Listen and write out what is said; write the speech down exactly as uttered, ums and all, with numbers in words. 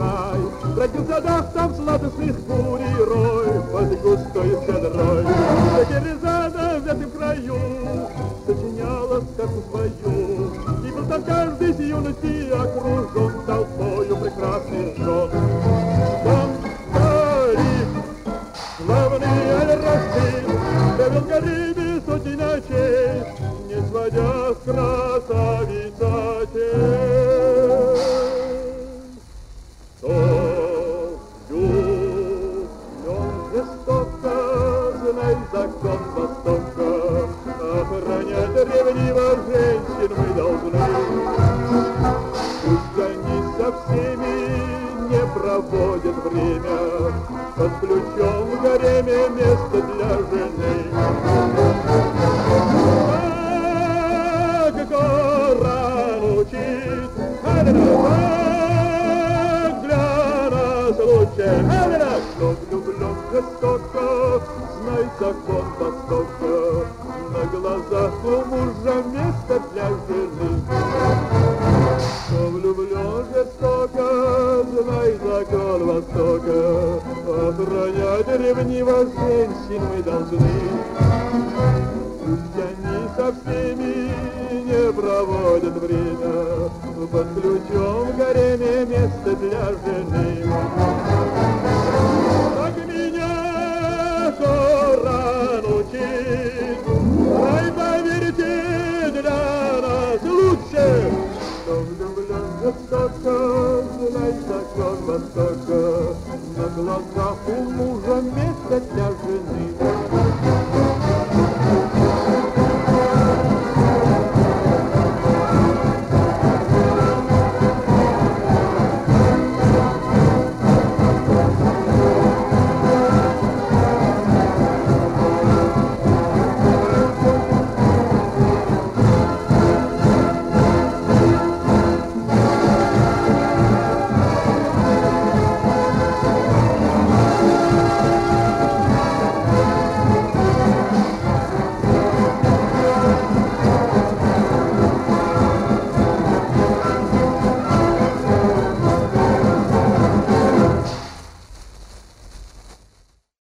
рай. Бродил в садах там сладостных бурей рой, под густой цедрой. Шахерезада в этом краю сочиняла сказку свою, и был там каждый с юности окружен толпою прекрасных жен. Там горит славный Аль-Рашид, провел в Карибе сотни ночей, не сводя с красавица тень. Кто влюблен жестоко, знай закон Востока, охранять ревниво женщин мы должны. Пусть они со всеми не проводят время, под ключом в гареме место для жены. Как Коран учит, как для нас лучше. Кто влюблен жестоко, знай закон Востока, на глазах у мужа место для жены. Кто влюблен жестоко, знай закон Востока, охранять ревниво женщин мы должны. Пусть они со всеми не проводят время, под ключом в гареме место для жены. Так меня Коран учит, ай, поверьте, для нас лучше. Кто влюблен жестоко, знай закон Востока, на глазах у мужа